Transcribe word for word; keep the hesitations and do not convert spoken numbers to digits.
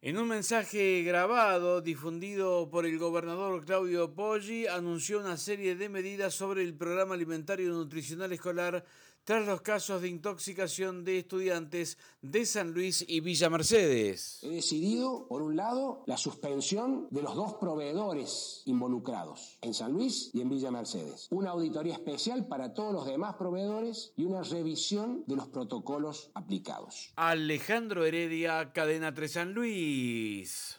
En un mensaje grabado difundido por el gobernador Claudio Poggi, anunció una serie de medidas sobre el programa alimentario nutricional escolar tras los casos de intoxicación de estudiantes de San Luis y Villa Mercedes. He decidido, por un lado, la suspensión de los dos proveedores involucrados, en San Luis y en Villa Mercedes. Una auditoría especial para todos los demás proveedores y una revisión de los protocolos aplicados. Alejandro Heredia, Cadena tres San Luis.